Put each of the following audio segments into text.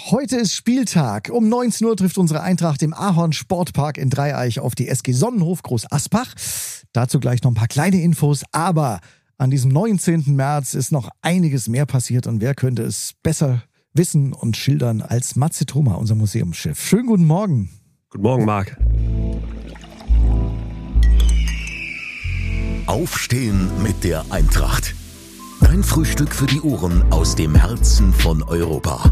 Heute ist Spieltag. Um 19 Uhr trifft unsere Eintracht im Ahorn Sportpark in Dreieich auf die SG Sonnenhof Groß Aspach. Dazu gleich noch ein paar kleine Infos, aber an diesem 19. März ist noch einiges mehr passiert und wer könnte es besser wissen und schildern als Matze Thoma, unser Museumschef. Schönen guten Morgen. Guten Morgen, Marc. Aufstehen mit der Eintracht. Dein Frühstück für die Ohren aus dem Herzen von Europa.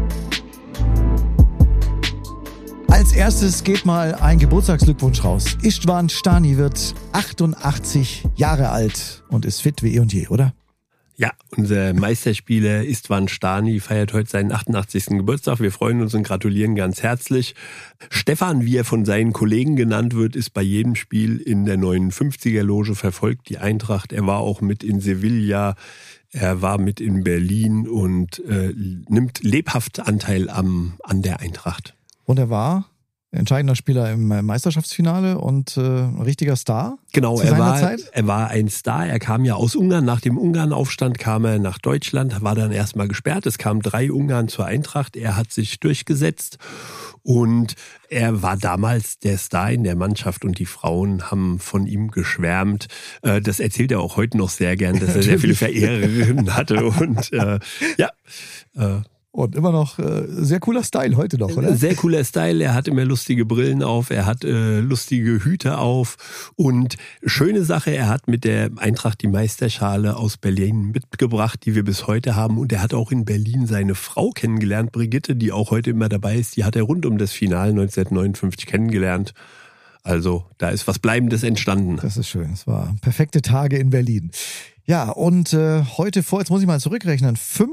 Als erstes geht mal ein Geburtstagsglückwunsch raus. Istvan Stani wird 88 Jahre alt und ist fit wie eh und je, oder? Ja, unser Meisterspieler Istvan Stani feiert heute seinen 88. Geburtstag. Wir freuen uns und gratulieren ganz herzlich. Stefan, wie er von seinen Kollegen genannt wird, ist bei jedem Spiel in der 59er-Loge, verfolgt die Eintracht. Er war auch mit in Sevilla, er war mit in Berlin und nimmt lebhaft Anteil an der Eintracht. Und er war entscheidender Spieler im Meisterschaftsfinale und ein richtiger Star. Genau, er war ein Star. Er kam ja aus Ungarn. Nach dem Ungarnaufstand kam er nach Deutschland, war dann erstmal gesperrt. Es kamen 3 Ungarn zur Eintracht. Er hat sich durchgesetzt und er war damals der Star in der Mannschaft und die Frauen haben von ihm geschwärmt. Das erzählt er auch heute noch sehr gern, dass er sehr viele Verehrerinnen hatte und Und immer noch sehr cooler Style heute noch, oder? Sehr cooler Style. Er hat immer lustige Brillen auf, er hat lustige Hüte auf und schöne Sache, er hat mit der Eintracht die Meisterschale aus Berlin mitgebracht, die wir bis heute haben. Und er hat auch in Berlin seine Frau kennengelernt, Brigitte, die auch heute immer dabei ist. Die hat er rund um das Finale 1959 kennengelernt. Also da ist was Bleibendes entstanden. Das ist schön. Es waren perfekte Tage in Berlin. Ja, und heute jetzt muss ich mal zurückrechnen,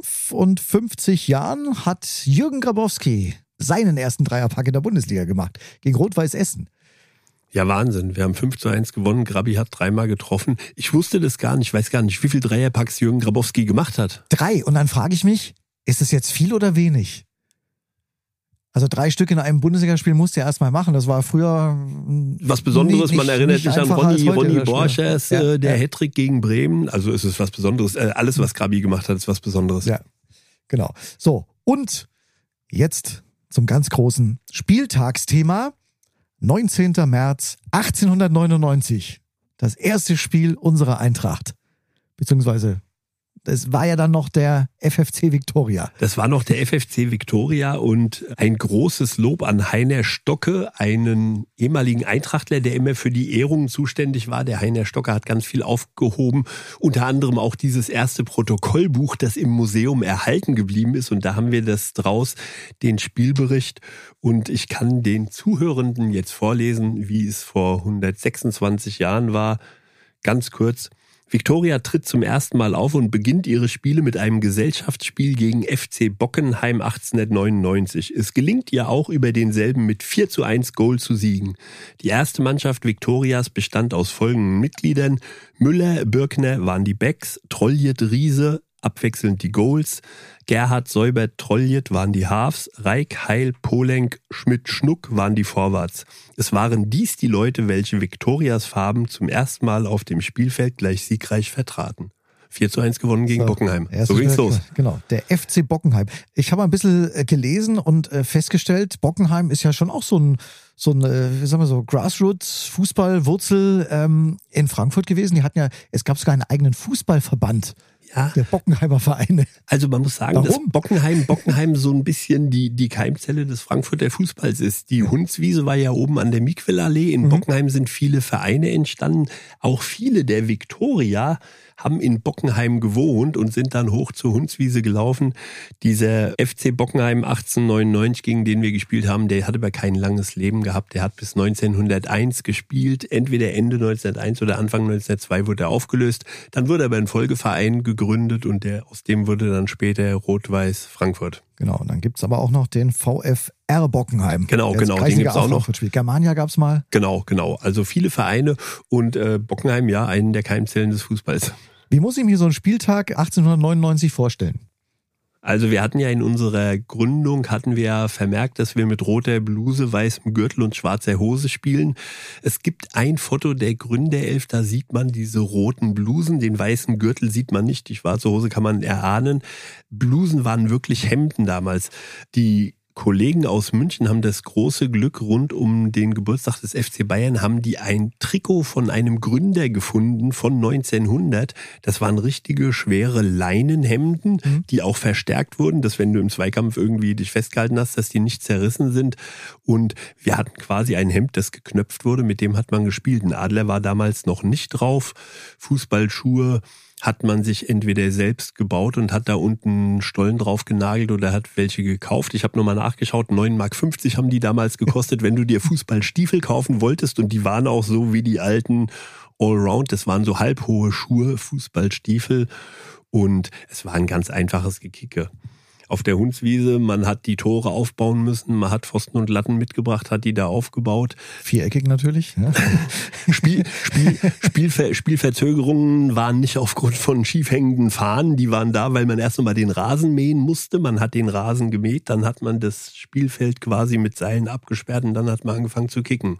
55 Jahren hat Jürgen Grabowski seinen ersten Dreierpack in der Bundesliga gemacht, gegen Rot-Weiß Essen. Ja, Wahnsinn. Wir haben 5:1 gewonnen, Grabi hat 3-mal getroffen. Ich wusste das gar nicht, ich weiß gar nicht, wie viel Dreierpacks Jürgen Grabowski gemacht hat. 3. Und dann frage ich mich, ist es jetzt viel oder wenig? Also 3 Stück in einem Bundesligaspiel musst du ja erstmal machen. Das war früher was Besonderes. Man erinnert sich an Ronny Borchers, der Hattrick gegen Bremen. Also es ist was Besonderes. Alles, was Grabi gemacht hat, ist was Besonderes. Ja, genau. So, und jetzt zum ganz großen Spieltagsthema. 19. März 1899. Das erste Spiel unserer Eintracht. Beziehungsweise das war ja dann noch der FFC Viktoria. Das war noch der FFC Viktoria und ein großes Lob an Heiner Stocke, einen ehemaligen Eintrachtler, der immer für die Ehrungen zuständig war. Der Heiner Stocke hat ganz viel aufgehoben, unter anderem auch dieses erste Protokollbuch, das im Museum erhalten geblieben ist. Und da haben wir das draus, den Spielbericht. Und ich kann den Zuhörenden jetzt vorlesen, wie es vor 126 Jahren war. Ganz kurz. Viktoria tritt zum ersten Mal auf und beginnt ihre Spiele mit einem Gesellschaftsspiel gegen FC Bockenheim 1899. Es gelingt ihr auch, über denselben mit 4:1 Goal zu siegen. Die erste Mannschaft Viktorias bestand aus folgenden Mitgliedern. Müller, Birkner waren die Backs, Trolliet, Riese, abwechselnd die Goals. Gerhard, Seubert, Trolliet waren die Halves, Reik, Heil, Polenk, Schmidt, Schnuck waren die Forwards. Es waren dies die Leute, welche Viktorias Farben zum ersten Mal auf dem Spielfeld gleich siegreich vertraten. 4:1 gewonnen gegen Bockenheim. So ging's los. Genau, der FC Bockenheim. Ich habe ein bisschen gelesen und festgestellt, Bockenheim ist ja schon auch so ein wie sagen wir so, Grassroots-Fußballwurzel in Frankfurt gewesen. Es gab sogar einen eigenen Fußballverband. Ja. Der Bockenheimer Vereine. Also man muss sagen, dass Bockenheim so ein bisschen die Keimzelle des Frankfurter Fußballs ist. Die Hundswiese war ja oben an der Miquelallee. In Bockenheim sind viele Vereine entstanden. Auch viele der Viktoria haben in Bockenheim gewohnt und sind dann hoch zur Hundswiese gelaufen. Dieser FC Bockenheim 1899, gegen den wir gespielt haben, der hat aber kein langes Leben gehabt. Der hat bis 1901 gespielt. Entweder Ende 1901 oder Anfang 1902 wurde er aufgelöst. Dann wurde aber ein Folgeverein gegründet und aus dem wurde dann später Rot-Weiß Frankfurt. Genau, und dann gibt's aber auch noch den VfR Bockenheim. Genau, den gibt's auch noch. Germania gab's mal. Genau. Also viele Vereine und Bockenheim, ja, einen der Keimzellen des Fußballs. Wie muss ich mir so einen Spieltag 1899 vorstellen? Also wir hatten ja in unserer Gründung, vermerkt, dass wir mit roter Bluse, weißem Gürtel und schwarzer Hose spielen. Es gibt ein Foto der Gründerelf, da sieht man diese roten Blusen, den weißen Gürtel sieht man nicht, die schwarze Hose kann man erahnen. Blusen waren wirklich Hemden damals. Die Kollegen aus München haben das große Glück, rund um den Geburtstag des FC Bayern haben die ein Trikot von einem Gründer gefunden von 1900. Das waren richtige schwere Leinenhemden, die auch verstärkt wurden, dass wenn du im Zweikampf irgendwie dich festgehalten hast, dass die nicht zerrissen sind. Und wir hatten quasi ein Hemd, das geknöpft wurde, mit dem hat man gespielt. Ein Adler war damals noch nicht drauf. Fußballschuhe hat man sich entweder selbst gebaut und hat da unten Stollen drauf genagelt oder hat welche gekauft. Ich habe nochmal nachgeschaut, 9,50 Mark haben die damals gekostet, wenn du dir Fußballstiefel kaufen wolltest. Und die waren auch so wie die alten Allround. Das waren so halbhohe Schuhe, Fußballstiefel. Und es war ein ganz einfaches Gekicke. Auf der Hundswiese, man hat die Tore aufbauen müssen, man hat Pfosten und Latten mitgebracht, hat die da aufgebaut. Viereckig natürlich. Ja. Spielverzögerungen waren nicht aufgrund von schief hängenden Fahnen, die waren da, weil man erst noch mal den Rasen mähen musste. Man hat den Rasen gemäht, dann hat man das Spielfeld quasi mit Seilen abgesperrt und dann hat man angefangen zu kicken.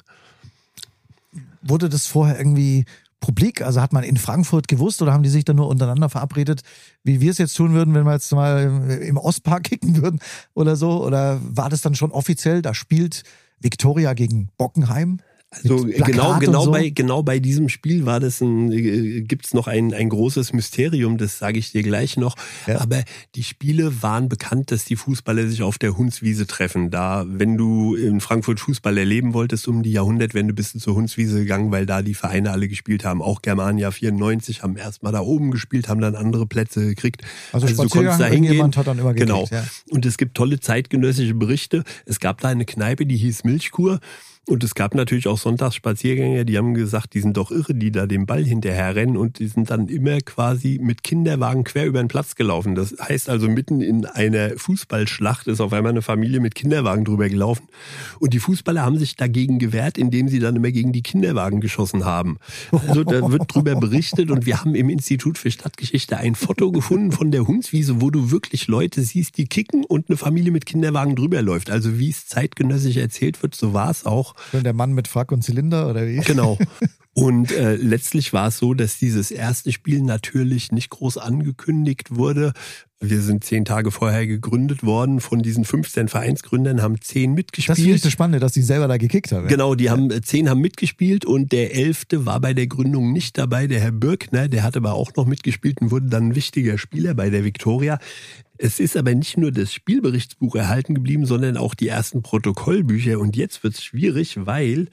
Wurde das vorher irgendwie publik? Also hat man in Frankfurt gewusst oder haben die sich dann nur untereinander verabredet, wie wir es jetzt tun würden, wenn wir jetzt mal im Ostpark kicken würden oder so? Oder war das dann schon offiziell, da spielt Viktoria gegen Bockenheim? Also genau bei diesem Spiel gibt's noch ein großes Mysterium, das sage ich dir gleich noch. Ja. Aber die Spiele waren bekannt, dass die Fußballer sich auf der Hundswiese treffen. Da, wenn du in Frankfurt Fußball erleben wolltest um die Jahrhundertwende, bist du zur Hundswiese gegangen, weil da die Vereine alle gespielt haben. Auch Germania 94 haben erstmal da oben gespielt, haben dann andere Plätze gekriegt. Also du konntest da hingehen. Jemand hat dann immer gekriegt. Genau. Ja. Und es gibt tolle zeitgenössische Berichte. Es gab da eine Kneipe, die hieß Milchkur. Und es gab natürlich auch Sonntagsspaziergänger, die haben gesagt, die sind doch irre, die da den Ball hinterher rennen und die sind dann immer quasi mit Kinderwagen quer über den Platz gelaufen. Das heißt also, mitten in einer Fußballschlacht ist auf einmal eine Familie mit Kinderwagen drüber gelaufen und die Fußballer haben sich dagegen gewehrt, indem sie dann immer gegen die Kinderwagen geschossen haben. Also da wird drüber berichtet und wir haben im Institut für Stadtgeschichte ein Foto gefunden von der Hundswiese, wo du wirklich Leute siehst, die kicken und eine Familie mit Kinderwagen drüber läuft. Also wie es zeitgenössisch erzählt wird, so war es auch. Der Mann mit Frack und Zylinder oder wie? Genau. Und letztlich war es so, dass dieses erste Spiel natürlich nicht groß angekündigt wurde. Wir sind 10 Tage vorher gegründet worden. Von diesen 15 Vereinsgründern haben 10 mitgespielt. Das finde ich das Spannende, dass die selber da gekickt haben. Genau, 10 haben mitgespielt und der 11. war bei der Gründung nicht dabei, der Herr Birkner, der hat aber auch noch mitgespielt und wurde dann ein wichtiger Spieler bei der Viktoria. Es ist aber nicht nur das Spielberichtsbuch erhalten geblieben, sondern auch die ersten Protokollbücher. Und jetzt wird es schwierig, weil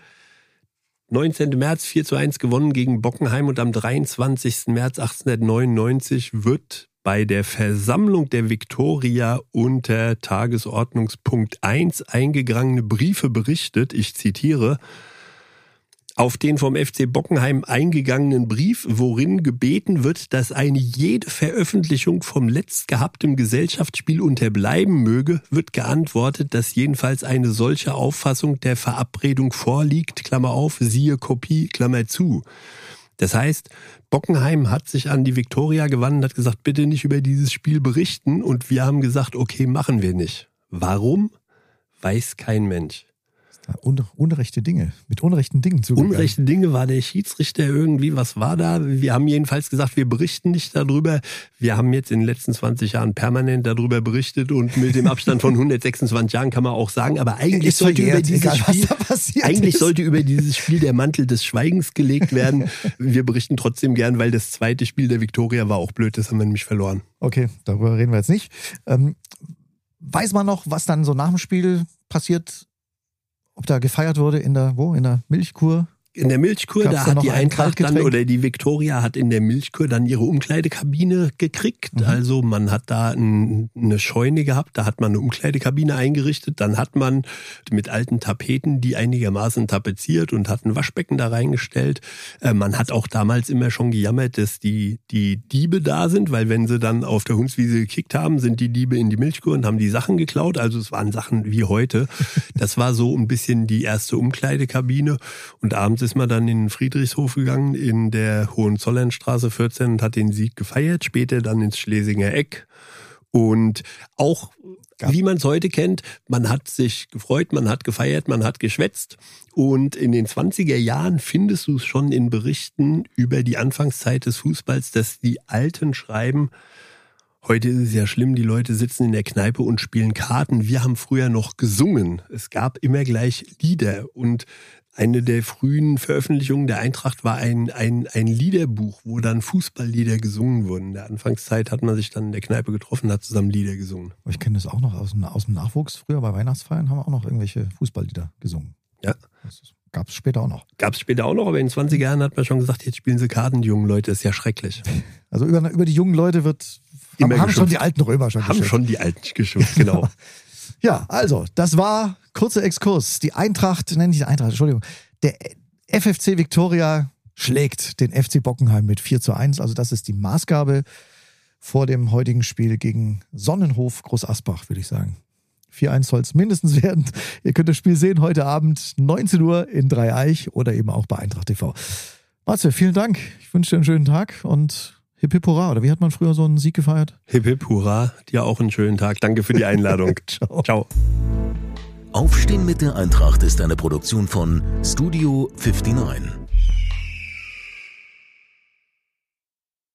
19. März 4:1 gewonnen gegen Bockenheim und am 23. März 1899 wird bei der Versammlung der Viktoria unter Tagesordnungspunkt 1 eingegangene Briefe berichtet. Ich zitiere: Auf den vom FC Bockenheim eingegangenen Brief, worin gebeten wird, dass eine jede Veröffentlichung vom letztgehabtem Gesellschaftsspiel unterbleiben möge, wird geantwortet, dass jedenfalls eine solche Auffassung der Verabredung vorliegt, Klammer auf, siehe Kopie, Klammer zu. Das heißt, Bockenheim hat sich an die Viktoria gewandt und hat gesagt, bitte nicht über dieses Spiel berichten. Und wir haben gesagt, okay, machen wir nicht. Warum? Weiß kein Mensch. Unrechte Dinge, mit unrechten Dingen zugegangen. Unrechte Dinge war der Schiedsrichter irgendwie, was war da? Wir haben jedenfalls gesagt, wir berichten nicht darüber. Wir haben jetzt in den letzten 20 Jahren permanent darüber berichtet und mit dem Abstand von 126 Jahren kann man auch sagen, aber eigentlich sollte über dieses Spiel der Mantel des Schweigens gelegt werden. Wir berichten trotzdem gern, weil das zweite Spiel der Viktoria war auch blöd, das haben wir nämlich verloren. Okay, darüber reden wir jetzt nicht. Weiß man noch, was dann so nach dem Spiel passiert? Ob da gefeiert wurde in der Milchkur? In der Milchkur, da hat die Eintracht dann, oder die Viktoria hat in der Milchkur dann ihre Umkleidekabine gekriegt. Mhm. Also man hat da eine Scheune gehabt, da hat man eine Umkleidekabine eingerichtet. Dann hat man mit alten Tapeten die einigermaßen tapeziert und hat ein Waschbecken da reingestellt. Man hat auch damals immer schon gejammert, dass die Diebe da sind, weil wenn sie dann auf der Hundswiese gekickt haben, sind die Diebe in die Milchkur und haben die Sachen geklaut. Also es waren Sachen wie heute. Das war so ein bisschen die erste Umkleidekabine. Und abends ist man dann in den Friedrichshof gegangen, in der Hohenzollernstraße 14 und hat den Sieg gefeiert, später dann ins Schlesinger Eck Und auch, wie man es heute kennt, man hat sich gefreut, man hat gefeiert, man hat geschwätzt. Und in den 20er Jahren findest du es schon in Berichten über die Anfangszeit des Fußballs, dass die Alten schreiben, heute ist es ja schlimm, die Leute sitzen in der Kneipe und spielen Karten. Wir haben früher noch gesungen. Es gab immer gleich Lieder. Und eine der frühen Veröffentlichungen der Eintracht war ein Liederbuch, wo dann Fußballlieder gesungen wurden. In der Anfangszeit hat man sich dann in der Kneipe getroffen und hat zusammen Lieder gesungen. Ich kenne das auch noch aus dem Nachwuchs. Früher bei Weihnachtsfeiern haben wir auch noch irgendwelche Fußballlieder gesungen. Ja. Das gab es später auch noch. Aber in den 20er Jahren hat man schon gesagt, jetzt spielen sie Karten, die jungen Leute, das ist ja schrecklich. Also über die jungen Leute haben schon die alten Römer schon geschimpft. Haben schon die alten geschimpft, genau. Ja, also, das war kurzer Exkurs. Die Eintracht, der FFC Viktoria schlägt den FC Bockenheim mit 4:1. Also das ist die Maßgabe vor dem heutigen Spiel gegen Sonnenhof Groß Asbach, würde ich sagen. 4:1 soll es mindestens werden. Ihr könnt das Spiel sehen heute Abend 19 Uhr in Dreieich oder eben auch bei Eintracht TV. Matze, vielen Dank. Ich wünsche dir einen schönen Tag und Hip Hip Hurra, oder wie hat man früher so einen Sieg gefeiert? Hip Hip Hurra, dir auch einen schönen Tag. Danke für die Einladung. Ciao. Aufstehen mit der Eintracht ist eine Produktion von Studio 59.